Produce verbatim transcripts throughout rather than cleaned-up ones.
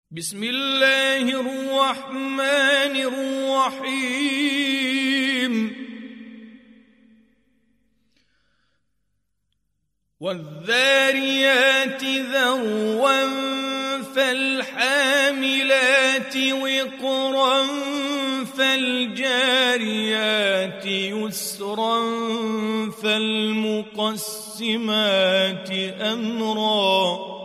بسم الله الرحمن الرحيم والذاريات ذروا فالحاملات وقرا فالجاريات يسرا فالمقسمات أمرا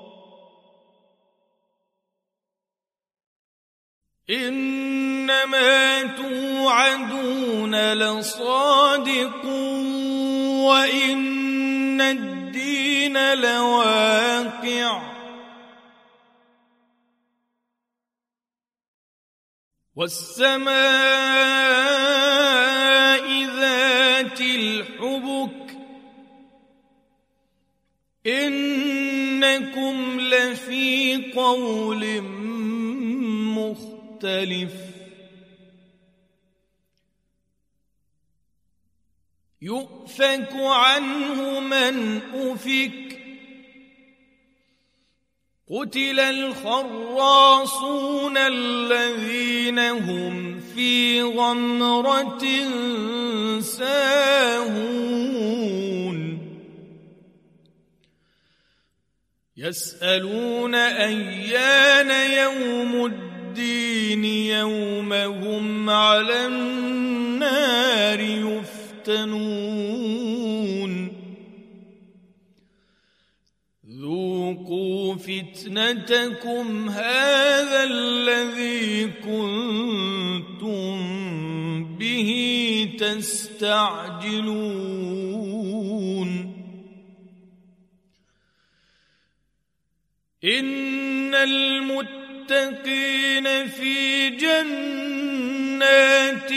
إنما توعدون لصادق وإن الدين لواقع والسماء ذات الحبك إنكم لفي قول مختلف يؤفك عنه من أفك قتل الخراصون الذين هم في غمرة ساهون يسألون أيان يوم الدين يوم هم على النار يفتنون ذوقوا فتنتكم هذا الذي كنتم به تستعجلون إن المتقين في جنات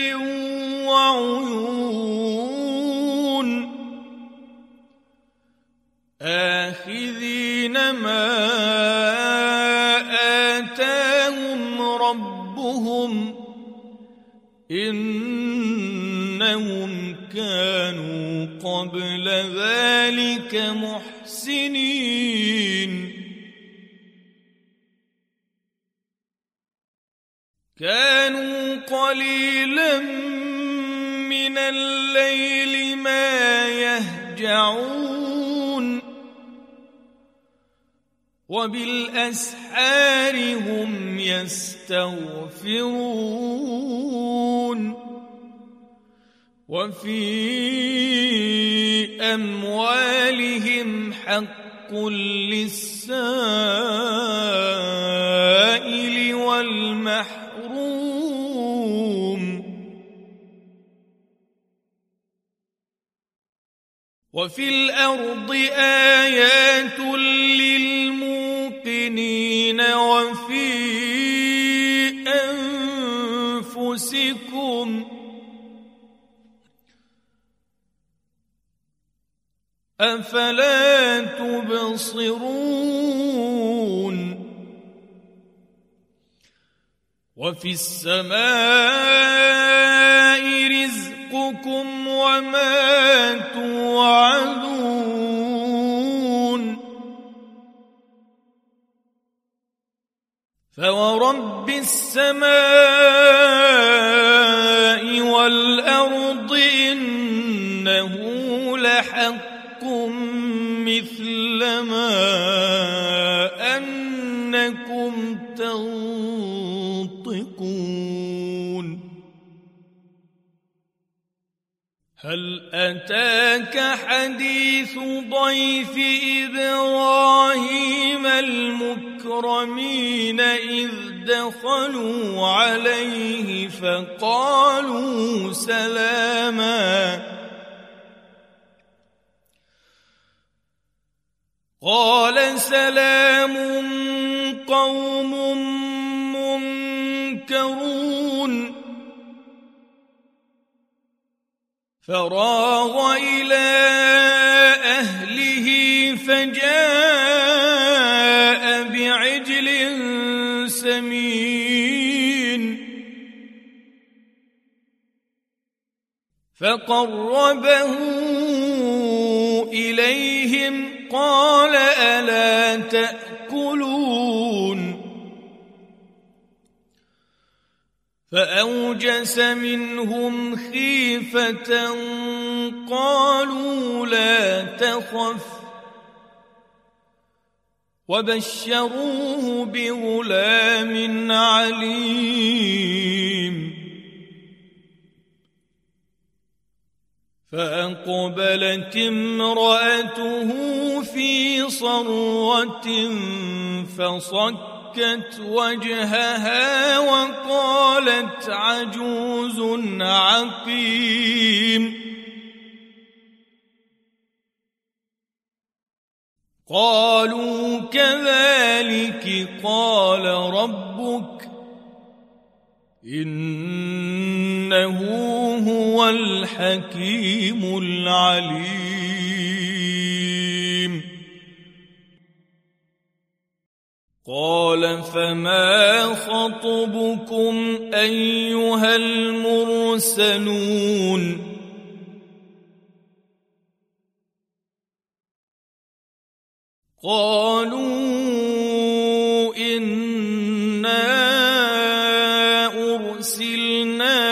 وعيون آخذين ما آتاهم ربهم إنهم كانوا قبل ذلك محسنين كانوا قليلا من الليل ما يهجعون وبالأسحار هم يستغفرون وفي أموالهم حق للسائل والمحروم وفي الأرض آيات للموقنين وفي أنفسكم أفلا تبصرون وفي السماء رزقكم وما توعدون فورب السماء والأرض إنه لحق مثل ما أنكم تنطقون هل أتاك حديث ضيف إبراهيم المكرمين إذ دخلوا عليه فقالوا سلاما قال سلام قوم منكرون فراغ إلى أهله فجاء بعجل سمين فقربه إليهم قال ألا تأكلون فأوجس منهم خيفة قالوا لا تخف وبشروه بغلام عليم فأقبلت امرأته في صرة فصكت وجهها وقالت عجوز عقيم قالوا كذلك قال ربك إنه هو الحكيم العليم قال فما خطبكم أيها المرسلون قالوا إنا أرسلنا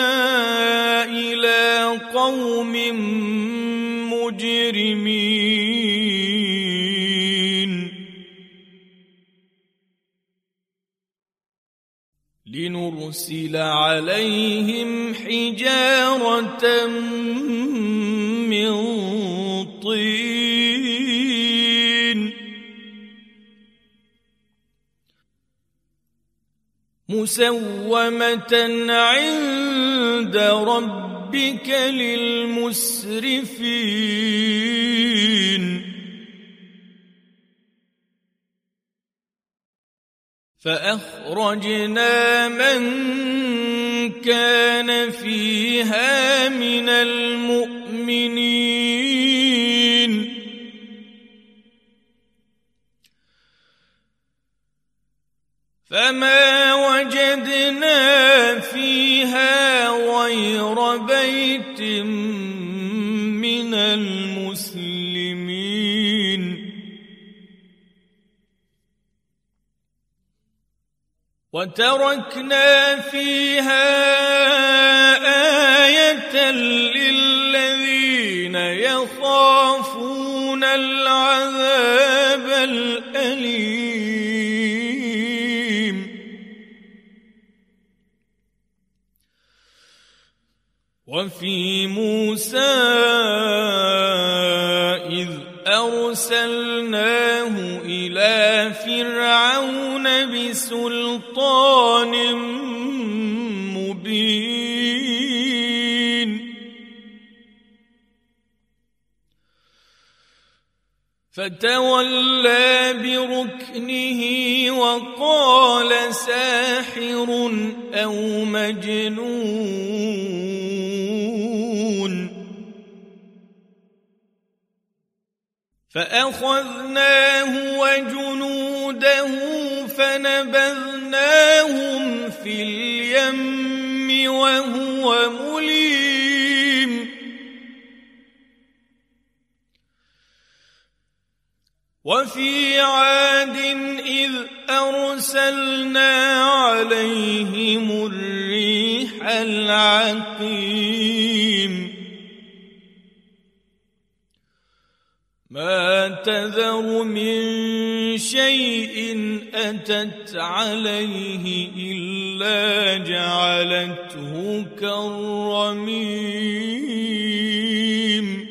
إلى قوم مجرمين لنرسل عليهم حجارة من طين مسومة عند ربك للمسرفين فأخرجنا من كان فيها من المؤمنين فما وجدنا فيها غير بيت من المسلمين وتركنا فيها آية للذين يخافون العذاب الأليم وفي موسى إذ أرسلناه إلى فرعون بسلطان مبين فتولى بركنه وقال ساحر أو مجنون فأخذناه وجنوده فنبذناهم في اليم وهو مليم وفي عاد إذ أرسلنا عليهم الريح العقيم ما تذر من شيء أتت عليه إلا جعلته كالرميم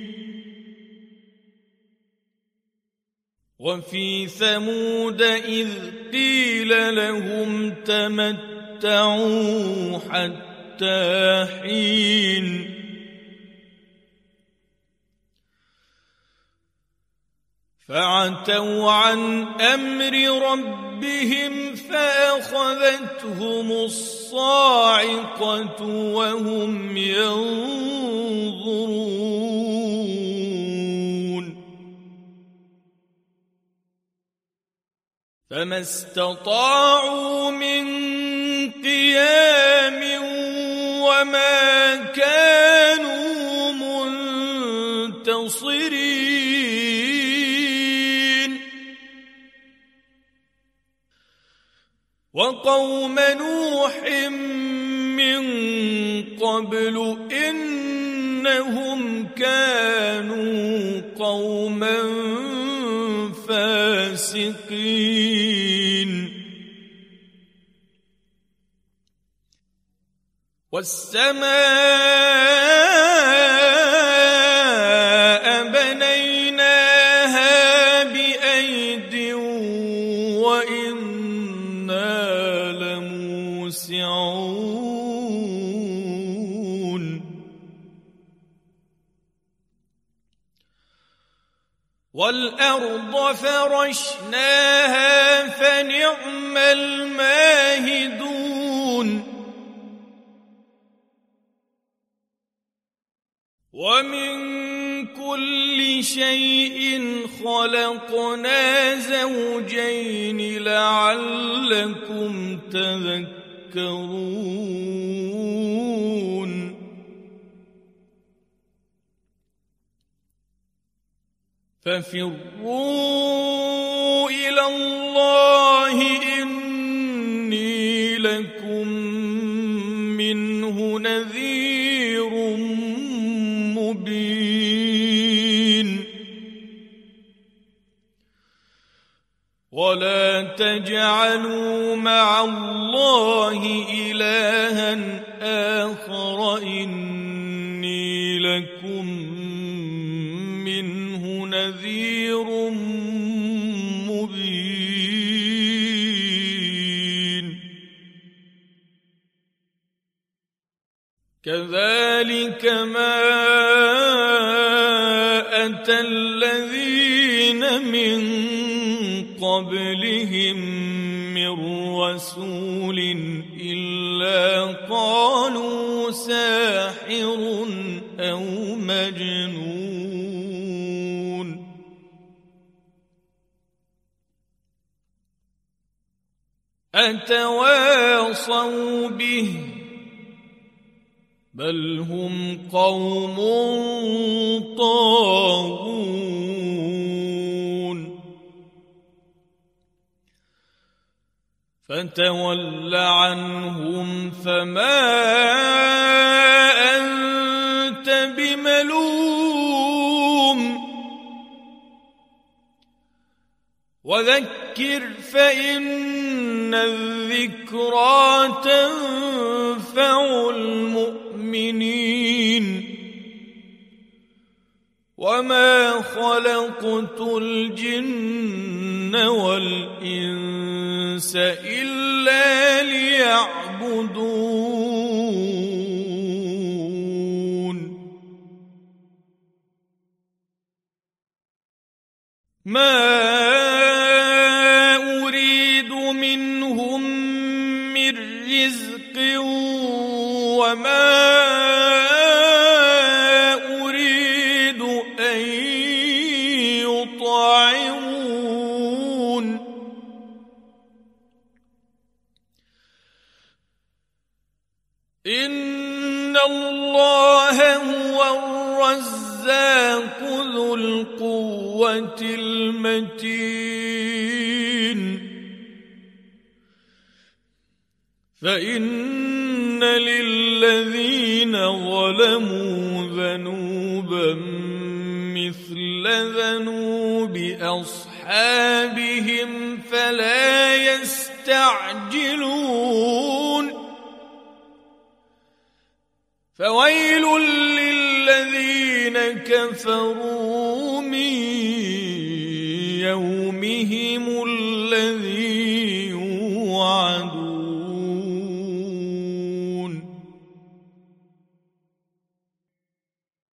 وفي ثمود إذ قيل لهم تمتعوا حتى حين فعتوا عن أمر ربهم فأخذتهم الصاعقة وهم ينظرون فما استطاعوا من قيام وما كانوا منتصرين وقوم نوح من قبل إنهم كانوا قوما فاسقين والسماء بنيناها بأيد وإنا لموسعون والأرض فرشناها فنعم الماهدون ومن كل شيء خلقنا زوجين لعلكم تذكرون ففروا إلى الله إني لكم منه نذير مبين ولا تجعلوا مع الله إلها آخر إني لكم منه نذير مبين كذلك ما أتى الذين من قبلهم من رسول إلا قالوا ساحر أو مجنون أتواصوا به بل هم قوم طاغون فتول عنهم فما أنت بملوم وذكر فإن الذكرى تنفع المؤمنين وما خلقت الجن والإنس إلا ليعبدون ما أريد منهم من رزق وما أريد أن يطعمون إن الله هو الرزاق ذو القوة المتين فإن للذين ظلموا ذنوبا مثل ذنوب أصحابهم فلا يستعجلون فويل للذين كفروا من يومهم الذي